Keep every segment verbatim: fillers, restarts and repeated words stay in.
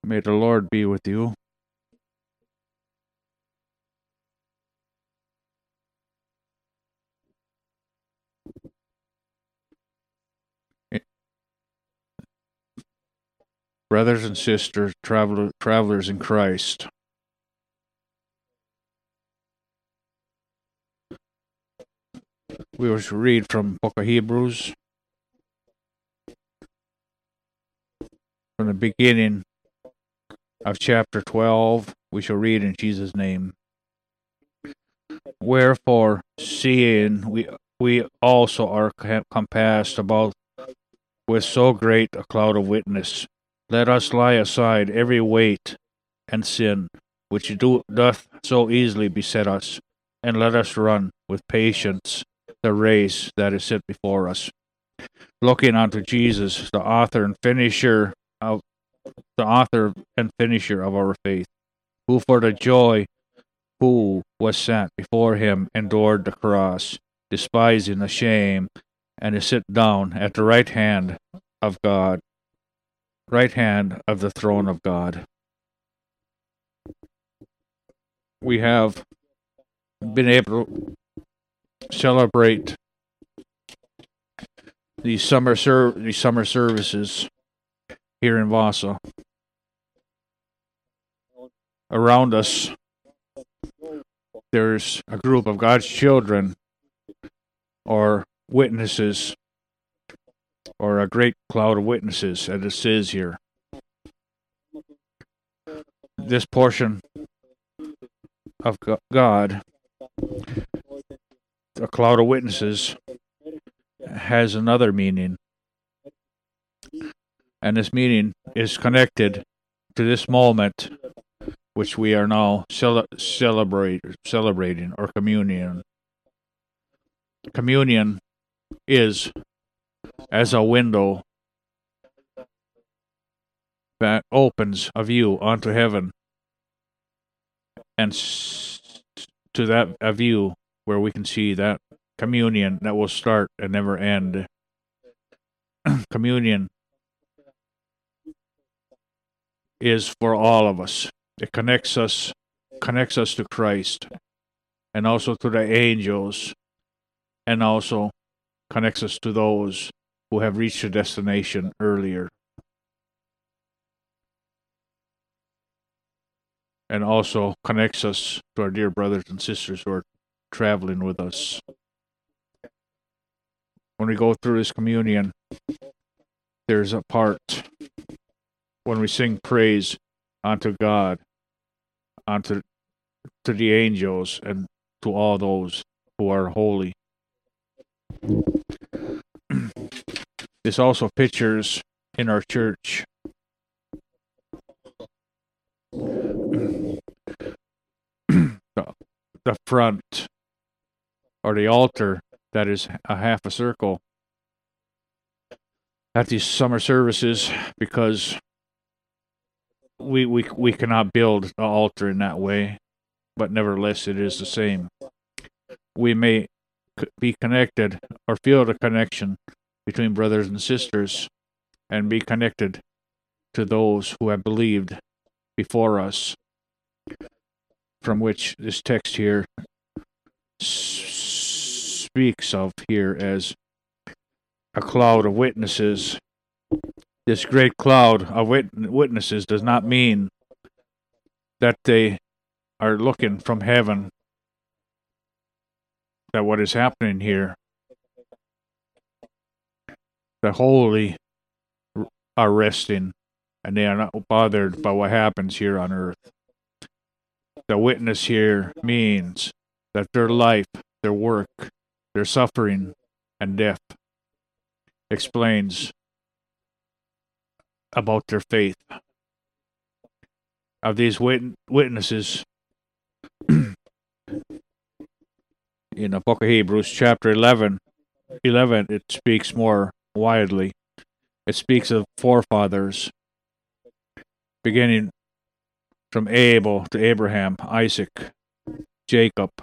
May the Lord be with you. Brothers and sisters, traveler, travelers in Christ. We will read from Book of Hebrews, from the beginning of chapter twelve. We shall read in Jesus' name. Wherefore, seeing we we also are compassed about with so great a cloud of witness, let us lay aside every weight and sin which do, doth so easily beset us, and let us run with patience the race that is set before us, looking unto Jesus, the author and finisher of the author and finisher of our faith, who for the joy who was set before him endured the cross, despising the shame, and is set down at the right hand of God, right hand of the throne of God. We have been able to celebrate these summer ser- these summer services here in Vasa. Around us, there's a group of God's children, or witnesses, or a great cloud of witnesses, as it says here. This portion of God, a cloud of witnesses, has another meaning. And this meaning is connected to this moment which we are now cel- celebrate, celebrating, or communion. Communion is as a window that opens a view onto heaven, and s- to that a view where we can see that communion that will start and never end. Communion is for all of us. It connects us, connects us to Christ, and also to the angels, and also connects us to those who have reached a destination earlier. And also connects us to our dear brothers and sisters who are traveling with us. When we go through this communion, there's a part when we sing praise unto God, unto to the angels, and to all those who are holy. This also pictures in our church the, the front, or the altar, that is a half a circle at these summer services, because we we we cannot build an altar in that way, but nevertheless it is the same. We may be connected or feel the connection between brothers and sisters, and be connected to those who have believed before us, from which this text here s- speaks of here as a cloud of witnesses. This great cloud of wit- witnesses does not mean that they are looking from heaven, that what is happening here, the holy are resting, and they are not bothered by what happens here on earth. The witness here means that their life, their work, their suffering, and death explains about their faith. Of these wit- witnesses, in the book of Hebrews, chapter eleven, eleven, it speaks more widely. It speaks of forefathers, beginning from Abel to Abraham, Isaac, Jacob,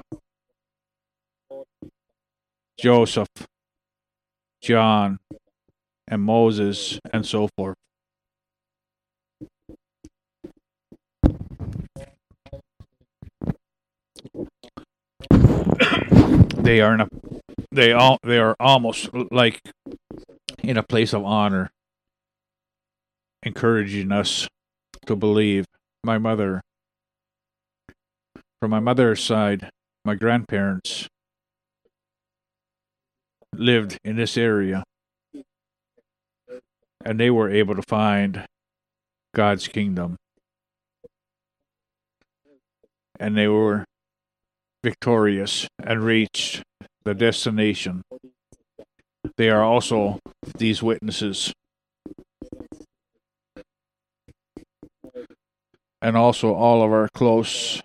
Joseph, John, and Moses, and so forth. they are in a they all they are almost like in a place of honor, encouraging us to believe. My mother, from my mother's side, my grandparents lived in this area, and they were able to find God's kingdom, and they were victorious and reached the destination. They are also these witnesses, and also all of our close,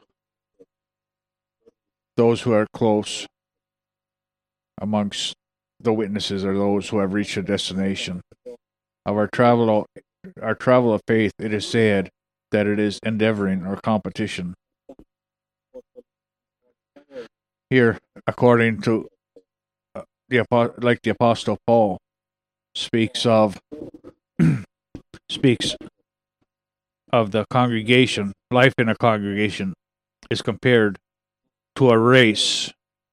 those who are close amongst the witnesses are those who have reached a destination. Of our travel, our travel of faith, it is said that it is endeavoring or competition. Here, according to uh, the like the Apostle Paul speaks of speaks of the congregation, life in a congregation is compared to a race.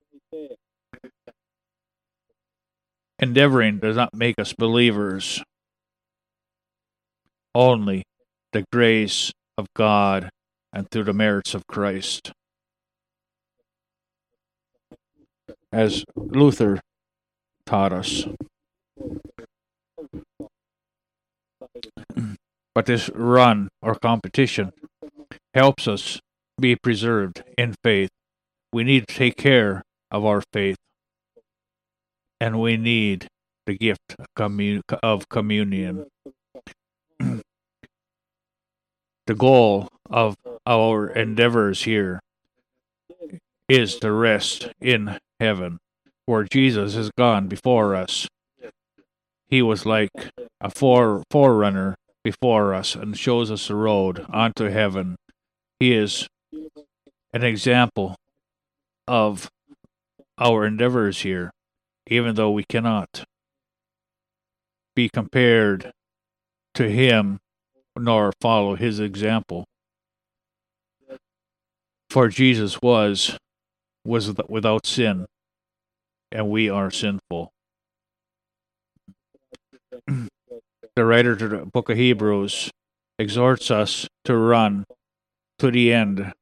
Endeavoring does not make us believers. Only the grace of God and through the merits of Christ. As Luther taught us. But this run or competition helps us be preserved in faith. We need to take care of our faith. And we need the gift of communion. The goal of our endeavors here is to rest in heaven, where Jesus has gone before us. He was like a fore, forerunner before us and shows us the road onto heaven. He is an example of our endeavors here, even though we cannot be compared to him nor follow his example. For Jesus was was without sin, and we are sinful. The writer to the book of Hebrews exhorts us to run to the end,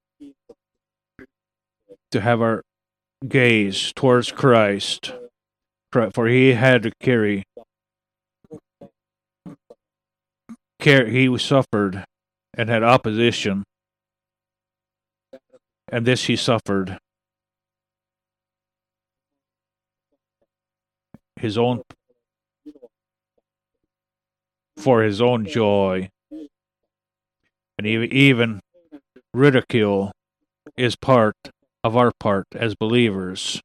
to have our gaze towards Christ, for he had to carry, carry he suffered and had opposition, and this he suffered. His own, for his own joy, and even, even ridicule is part of our part as believers.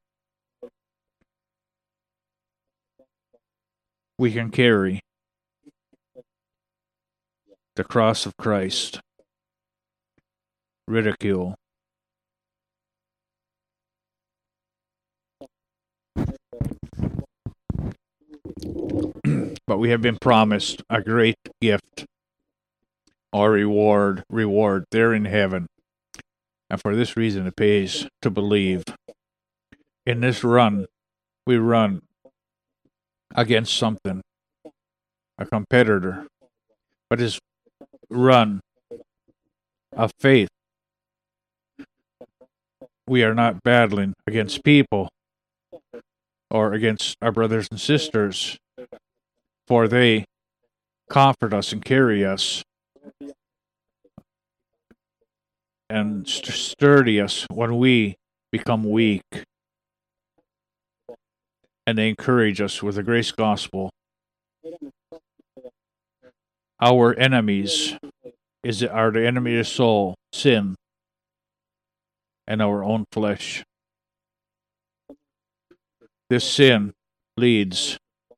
We can carry the cross of Christ, ridicule. But we have been promised a great gift, or reward, reward there in heaven. And for this reason it pays to believe. In this run, we run against something, a competitor. But this run of faith, we are not battling against people or against our brothers and sisters, for they comfort us and carry us and st- sturdy us when we become weak, and they encourage us with the grace gospel. Our enemies is are the enemy of the soul, sin, and our own flesh. This sin leads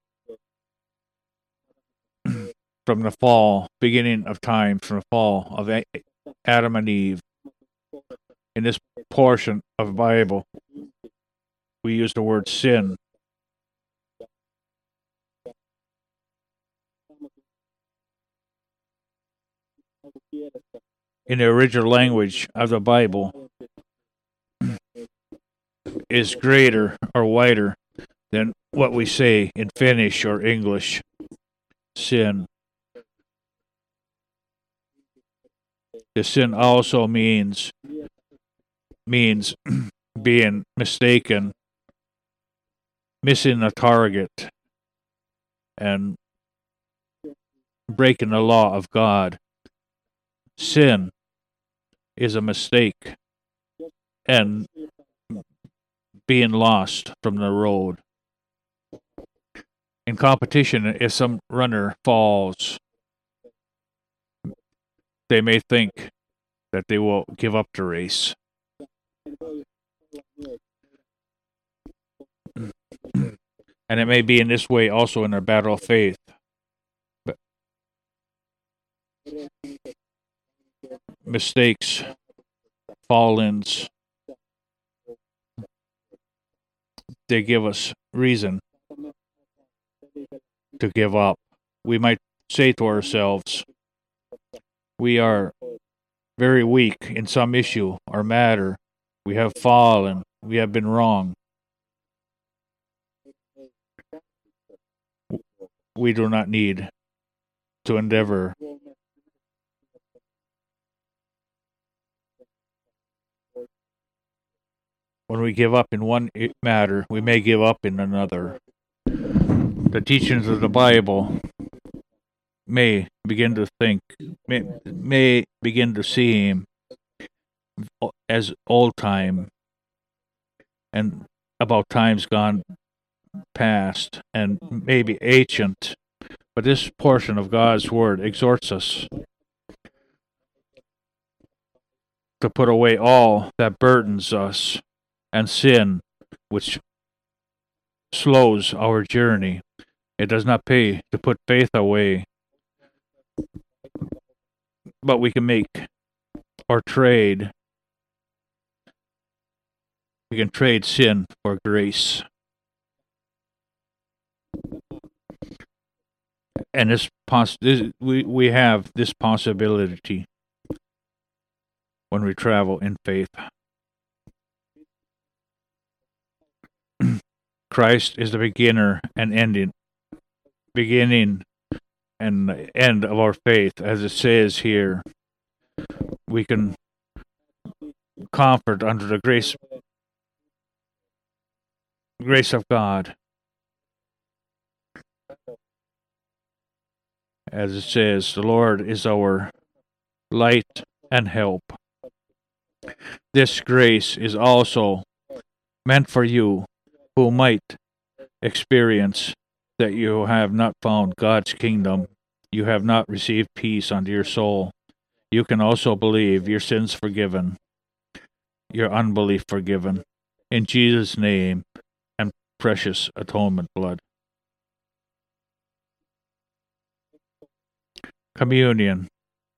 from the fall, beginning of time, from the fall of Adam and Eve. In this portion of the Bible, we use the word sin. In the original language of the Bible, is greater or wider than what we say in Finnish or English. Sin. The sin also means means being mistaken, missing a target, and breaking the law of God. Sin is a mistake and being lost from the road. In competition, if some runner falls, they may think that they will give up the race. And it may be in this way also in our battle of faith. But mistakes, fall-ins, they give us reason to give up. We might say to ourselves, we are very weak in some issue or matter. We have fallen. We have been wrong. We do not need to endeavor when we give up in one matter, we may give up in another. The teachings of the Bible may begin to think, may, may begin to seem as old time and about times gone past and maybe ancient, but this portion of God's Word exhorts us to put away all that burdens us and sin, which slows our journey. It does not pay to put faith away, but we can make or trade. We can trade sin for grace. And this, poss- this we, we have this possibility when we travel in faith. Christ is the beginner and ending, beginning and end of our faith, as it says here. We can comfort under the grace, grace of God, as it says, the Lord is our light and help. This grace is also meant for you who might experience that you have not found God's kingdom, you have not received peace unto your soul. You can also believe your sins forgiven, your unbelief forgiven, in Jesus' name and precious atonement blood. Communion.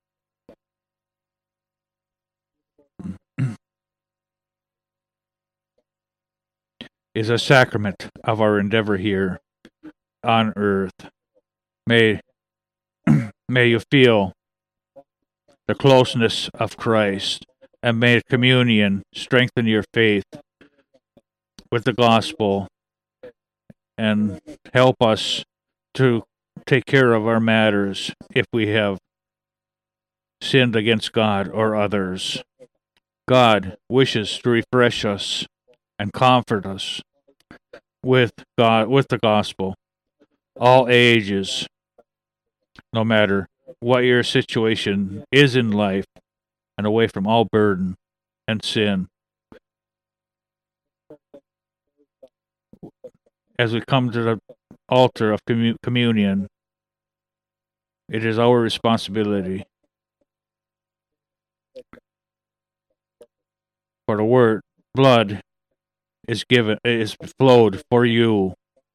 Is a sacrament of our endeavor here on earth. May, may you feel the closeness of Christ, and may communion strengthen your faith with the gospel and help us to take care of our matters if we have sinned against God or others. God wishes to refresh us and comfort us with God, with the gospel, all ages, no matter what your situation is in life, and away from all burden and sin. As we come to the altar of commun- communion, it is our responsibility for the word blood is given is flowed for you,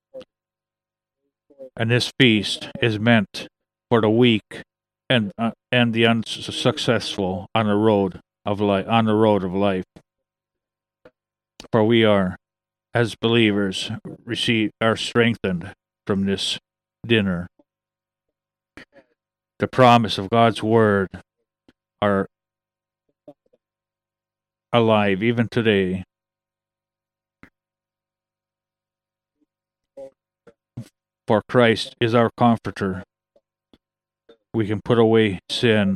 and this feast is meant for the weak and uh, and the unsuccessful on the road of life on the road of life. For we are, as believers, receive are strengthened from this dinner. The promise of God's word are alive even today. For Christ is our comforter. We can put away sin.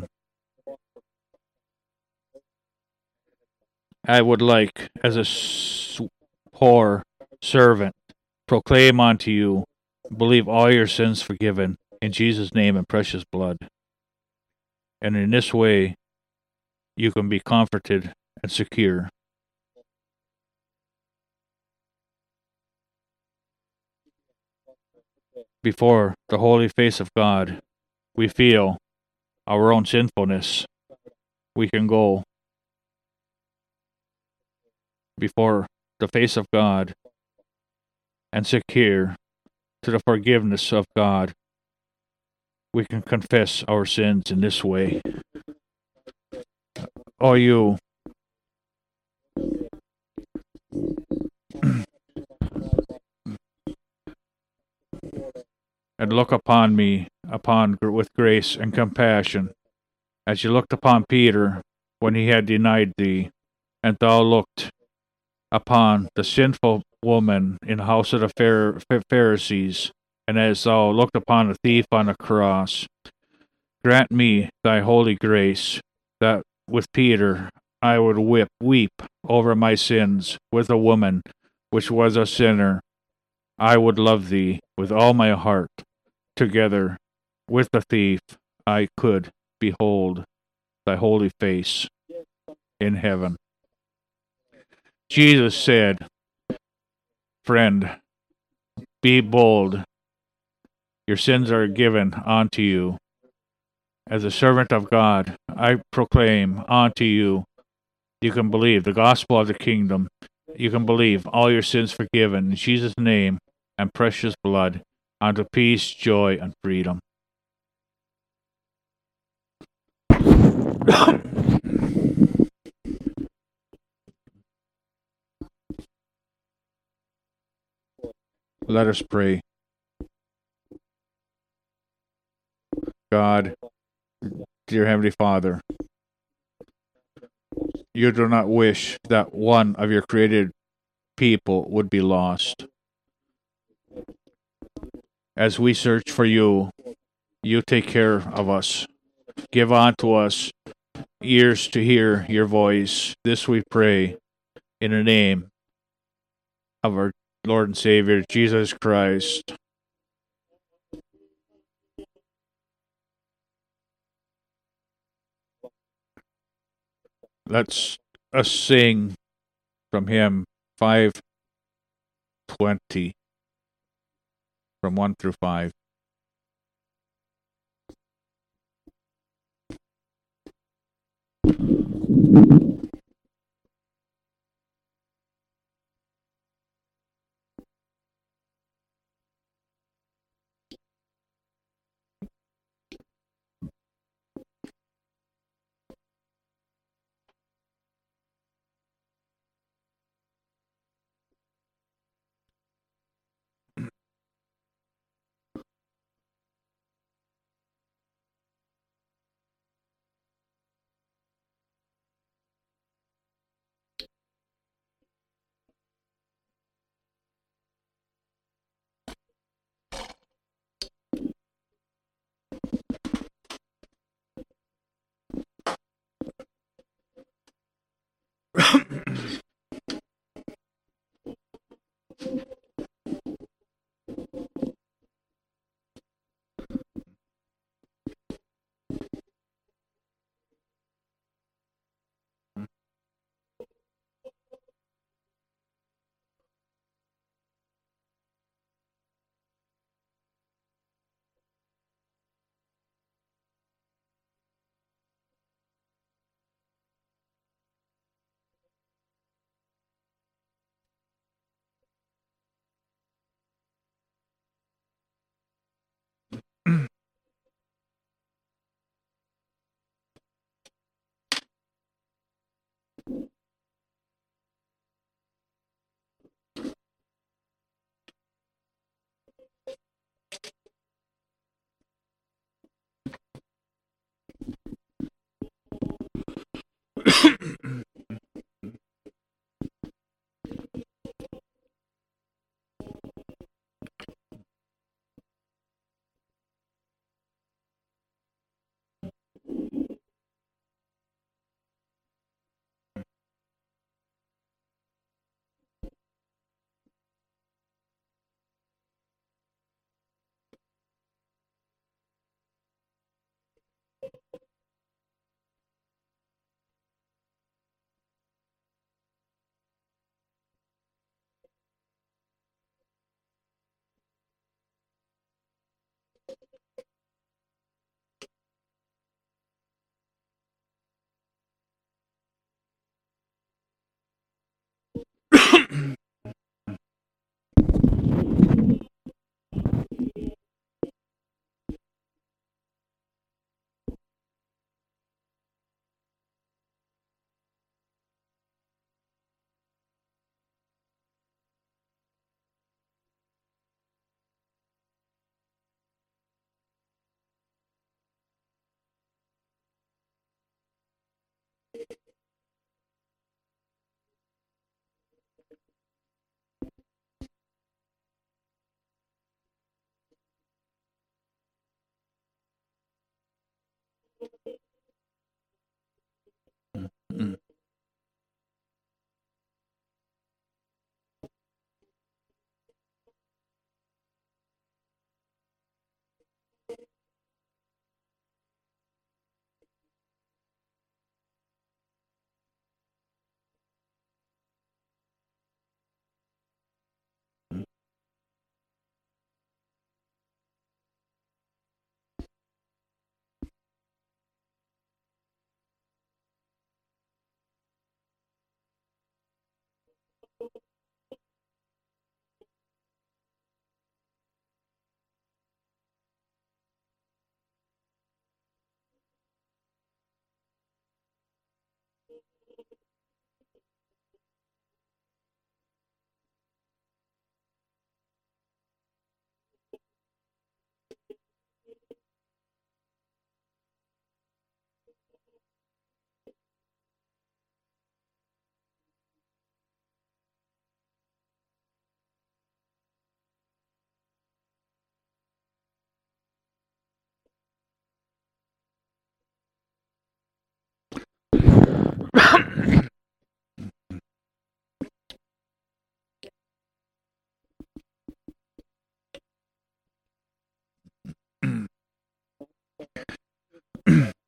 I would like, as a poor servant, proclaim unto you, believe all your sins forgiven in Jesus' name and precious blood. And in this way, you can be comforted and secure. Before the holy face of God, we feel our own sinfulness. We can go before the face of God and secure to the forgiveness of God. We can confess our sins in this way. O you, and look upon me upon with grace and compassion, as you looked upon Peter when he had denied thee, and thou looked upon the sinful woman in the house of the Pharisees, and as thou looked upon the thief on the cross. Grant me thy holy grace, that with Peter I would whip, weep over my sins with a woman which was a sinner. I would love thee with all my heart. Together with the thief I could behold thy holy face in heaven. Jesus said, friend, be bold. Your sins are given unto you. As a servant of God, I proclaim unto you, you can believe the gospel of the kingdom. You can believe all your sins forgiven in Jesus' name and precious blood, unto peace, joy, and freedom. Let us pray. God, dear Heavenly Father, you do not wish that one of your created people would be lost. As we search for you, you take care of us. Give unto us ears to hear your voice. This we pray in the name of our Lord and Savior, Jesus Christ. Let's us sing from hymn five twenty, from one through five.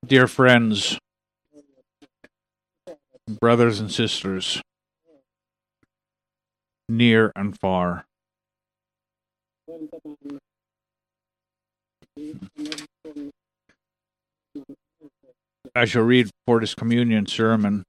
Dear friends, brothers and sisters, near and far, I shall read for this communion sermon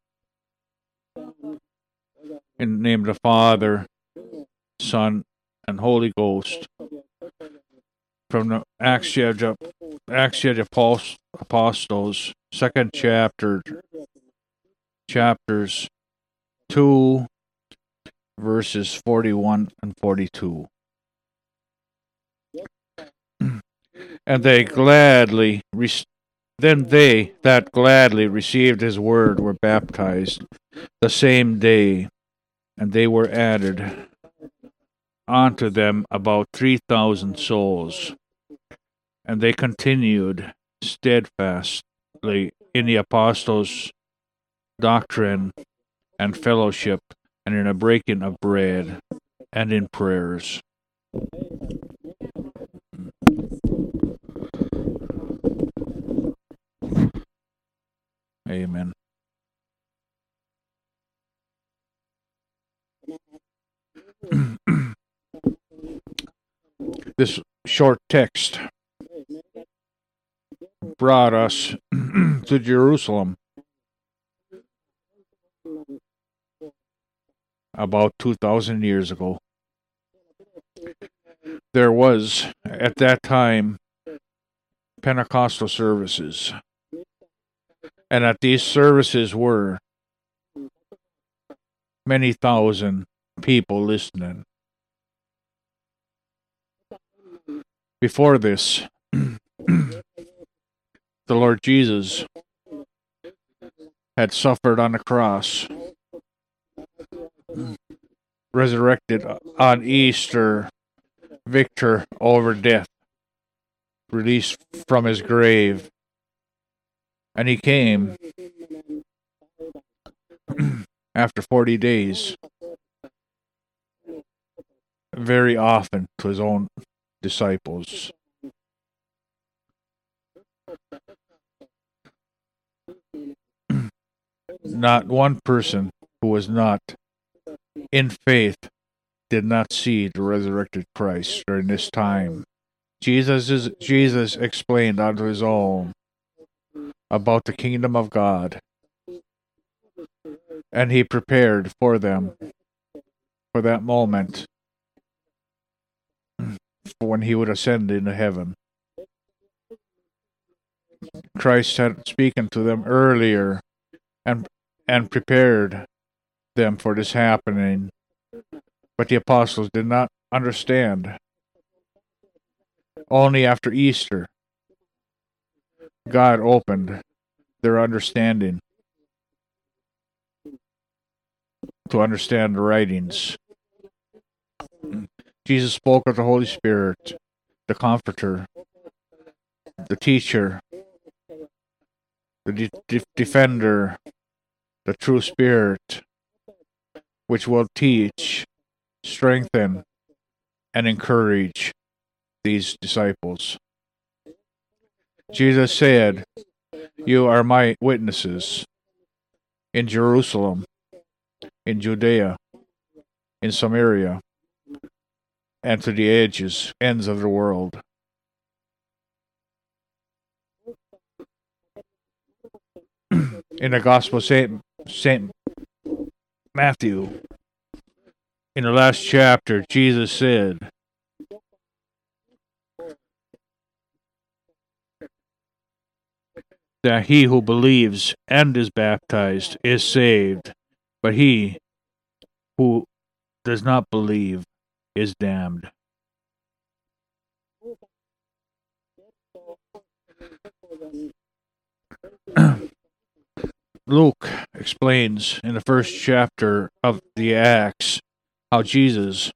in the name of the Father, Son, and Holy Ghost, from the Acts of the Acts of the Apostles, second chapter, chapters two, verses forty-one and forty-two. And they gladly, re- then they that gladly received his word were baptized the same day, and they were added unto them about three thousand souls. And they continued steadfastly in the apostles' doctrine and fellowship, and in a breaking of bread, and in prayers. Amen. This short text brought us to Jerusalem about two thousand years ago. There was, at that time, Pentecostal services. And at these services were many thousand people listening. Before this, the Lord Jesus had suffered on the cross, resurrected on Easter, victor over death, released from his grave. And he came after forty days, very often to his own disciples. Not one person who was not in faith did not see the resurrected Christ during this time. Jesus is, Jesus explained unto his own about the kingdom of God, and he prepared for them for that moment when he would ascend into heaven. Christ had spoken to them earlier and and prepared them for this happening, but the apostles did not understand. Only after Easter, God opened their understanding to understand the writings. Jesus spoke of the Holy Spirit, the Comforter, the Teacher, the de- de- Defender, the True Spirit, which will teach, strengthen, and encourage these disciples. Jesus said, "You are my witnesses in Jerusalem, in Judea, in Samaria, and to the edges, ends of the world." In the Gospel of Saint, Saint Matthew, in the last chapter, Jesus said, that he who believes and is baptized is saved, but he who does not believe is damned. Luke explains in the first chapter of the Acts how Jesus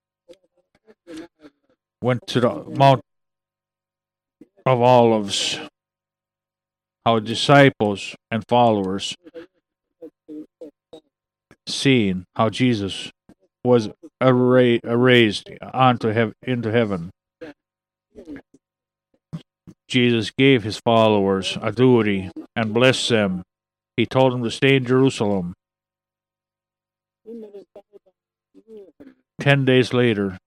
went to the Mount of Olives, how disciples and followers seen how Jesus was arra- raised onto hev- into heaven. Jesus gave his followers a duty and blessed them. He told them to stay in Jerusalem. Ten days later,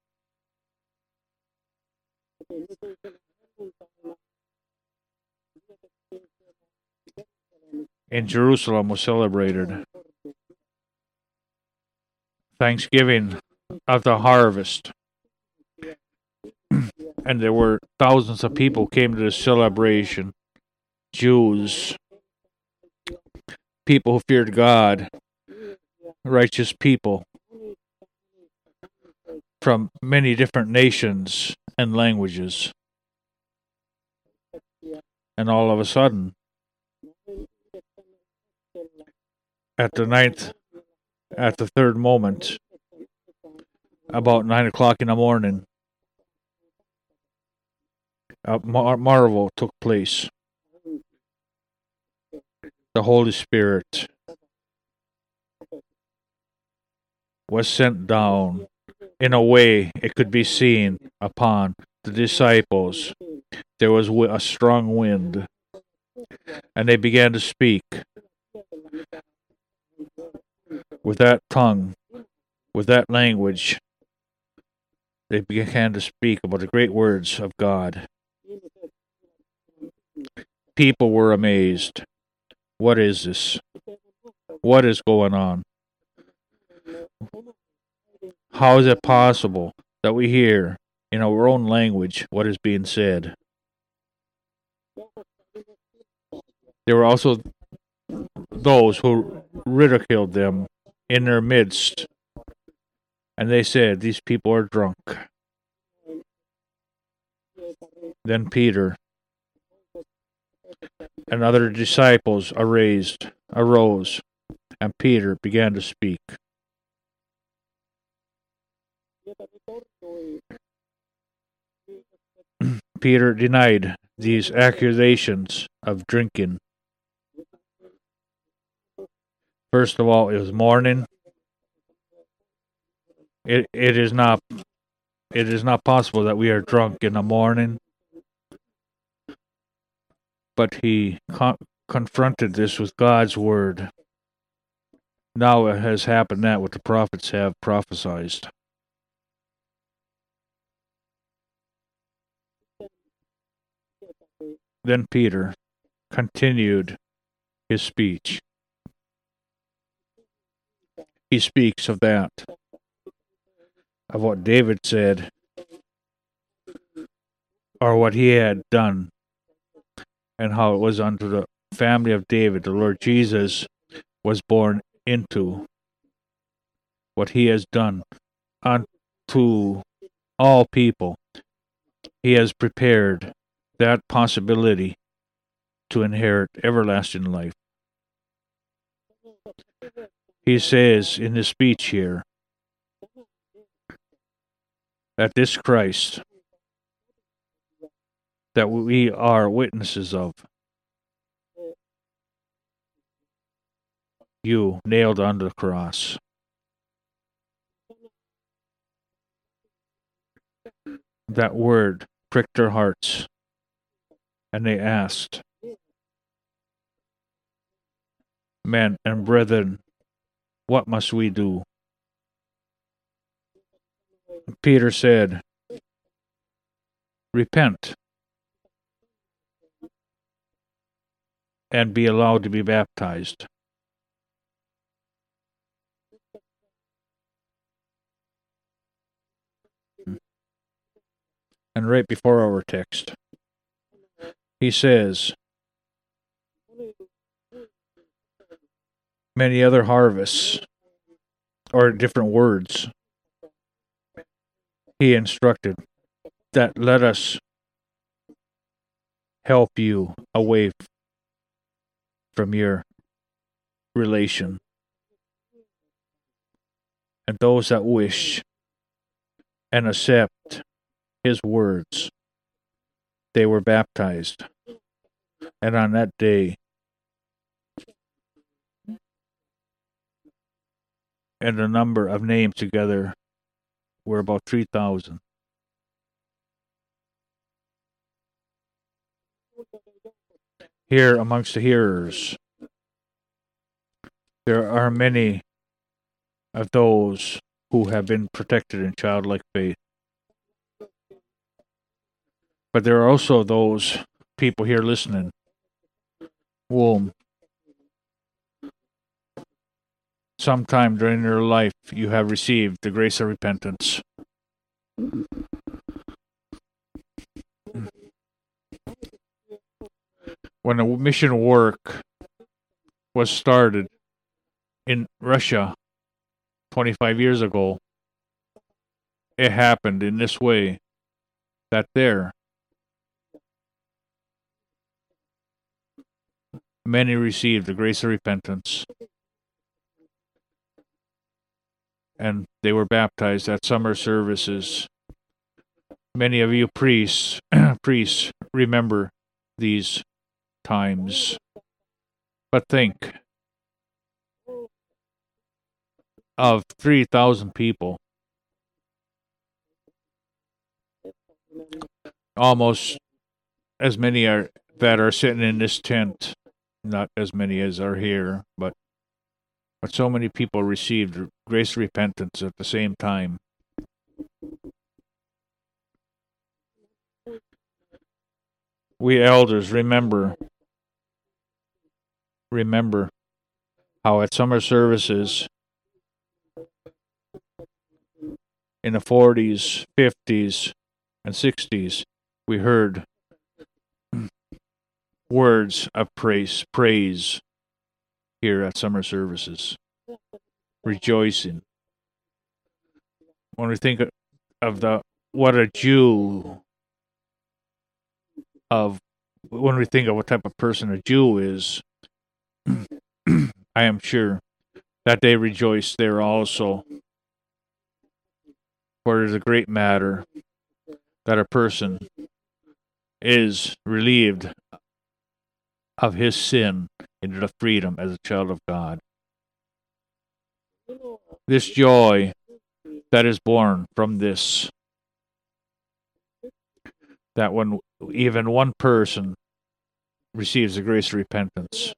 in Jerusalem was celebrated Thanksgiving of the harvest. And there were thousands of people came to this celebration. Jews, people who feared God, righteous people from many different nations and languages. And all of a sudden, at the ninth, at the third moment, about nine o'clock in the morning, a mar- marvel took place. The Holy Spirit was sent down in a way it could be seen upon the disciples. There was a strong wind, and they began to speak with that tongue, with that language. They began to speak about the great words of God. People were amazed. What is this? What is going on? How is it possible that we hear in our own language what is being said? There were also those who ridiculed them in their midst, and they said, "These people are drunk." Then Peter and other disciples arose, arose, and Peter began to speak. Peter denied these accusations of drinking. First of all, it was morning. It it is not it is not possible that we are drunk in the morning. But he con- confronted this with God's word. Now it has happened that what the prophets have prophesied. Then Peter continued his speech. He speaks of that, of what David said, or what he had done, and how it was unto the family of David, the Lord Jesus was born into, what he has done unto all people. He has prepared that possibility to inherit everlasting life. He says in his speech here that this Christ that we are witnesses of, you nailed onto the cross. That word pricked their hearts, and they asked, "Men and brethren, what must we do?" Peter said, "Repent and be allowed to be baptized." And right before our text, he says, many other harvests, or different words, he instructed that let us help you away from your relation. And those that wish and accept his words, they were baptized. And on that day, and the number of names together were about three thousand. here amongst the hearers, there are many of those who have been protected in childlike faith. But there are also those people here listening whom sometime during your life you have received the grace of repentance. When the mission work was started in Russia twenty-five years ago, it happened in this way, that there many received the grace of repentance, and they were baptized at summer services. Many of you priests priests remember these times. But think of three thousand people, almost as many are that are sitting in this tent, not as many as are here, but but so many people received grace repentance at the same time. We elders remember remember how at summer services in the forties, fifties, and sixties, we heard words of praise, praise here at summer services, rejoicing. When we think of the what a Jew of when we think of what type of person a Jew is, I am sure that they rejoice there also. For it is a great matter that a person is relieved of his sin into the freedom as a child of God. This joy that is born from this, that when even one person receives the grace of repentance,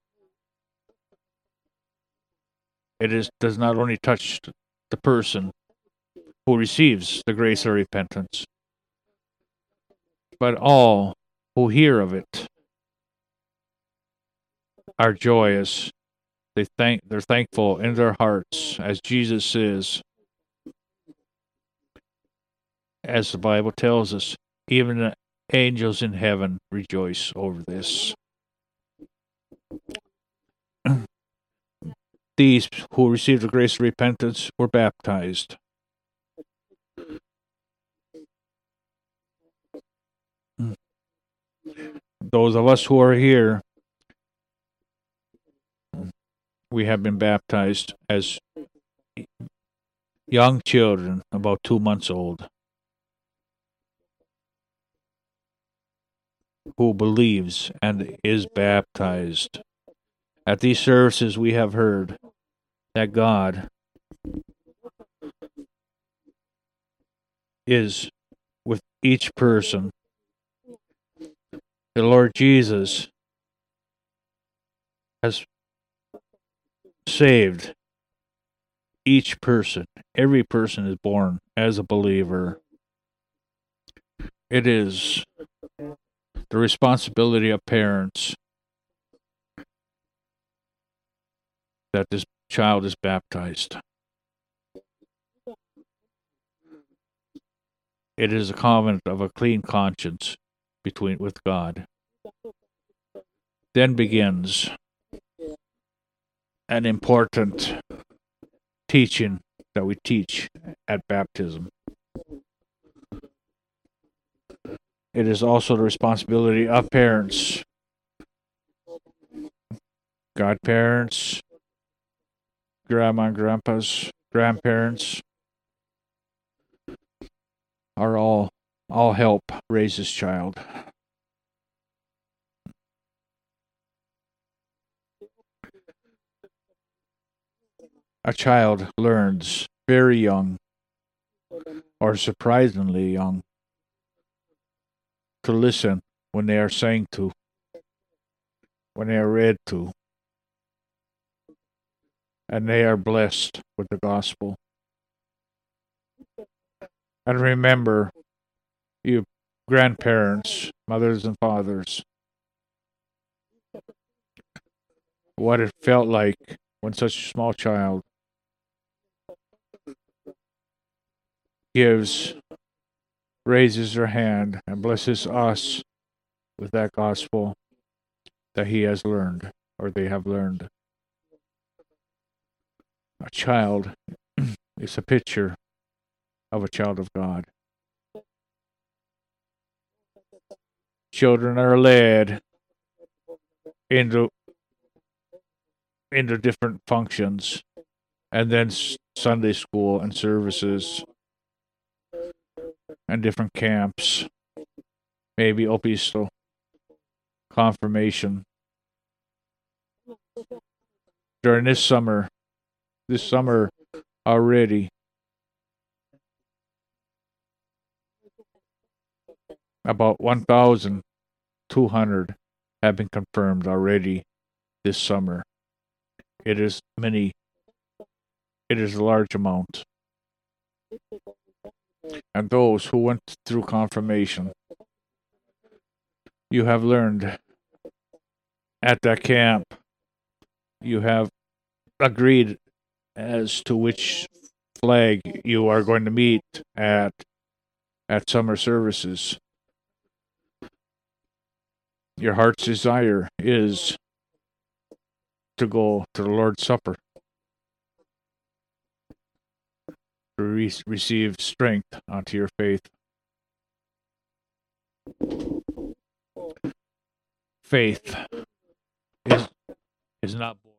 it is does not only touch the person who receives the grace of repentance, but all who hear of it are joyous. They thank they're thankful in their hearts, as Jesus says, as the Bible tells us, even the angels in heaven rejoice over this. These who received the grace of repentance were baptized. Those of us who are here, we have been baptized as young children, about two months old, who believes and is baptized. At these services, we have heard that God is with each person. The Lord Jesus has saved each person. Every person is born as a believer. It is the responsibility of parents that this child is baptized. It is a covenant of a clean conscience between with God. Then begins an important teaching that we teach at baptism. It is also the responsibility of parents, godparents, grandma and grandpas, grandparents, are all all help raise this child. A child learns very young, or surprisingly young, to listen when they are saying to. when they are read to, and they are blessed with the gospel. And remember, you grandparents, mothers and fathers, what it felt like when such a small child gives, raises her hand, and blesses us with that gospel that he has learned, or they have learned. A child is a picture of a child of God. Children are led into into different functions, and then Sunday school and services and different camps, maybe Opisto, confirmation. During this summer, this summer already, about one thousand two hundred have been confirmed already this summer. It is many, it is a large amount. And those who went through confirmation, you have learned at that camp, you have agreed as to which flag you are going to meet at at summer services. Your heart's desire is to go to the Lord's Supper, to re- receive strength onto your faith. Faith is is not born.